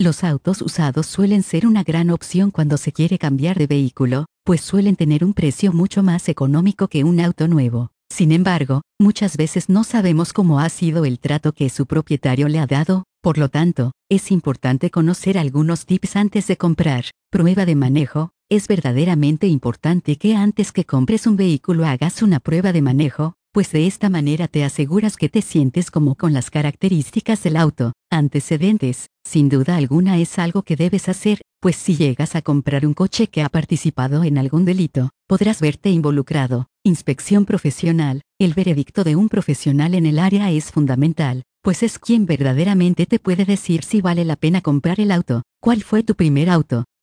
Los autos usados suelen ser una gran opción cuando se quiere cambiar de vehículo, pues suelen tener un precio mucho más económico que un auto nuevo. Sin embargo, muchas veces no sabemos cómo ha sido el trato que su propietario le ha dado, por lo tanto, es importante conocer algunos tips antes de comprar. Prueba de manejo. Es verdaderamente importante que antes que compres un vehículo hagas una prueba de manejo, pues de esta manera te aseguras que te sientes como con las características del auto. Antecedentes. Sin duda alguna es algo que debes hacer, pues si llegas a comprar un coche que ha participado en algún delito, podrás verte involucrado. Inspección profesional. El veredicto de un profesional en el área es fundamental, pues es quien verdaderamente te puede decir si vale la pena comprar el auto. ¿Cuál fue tu primer auto?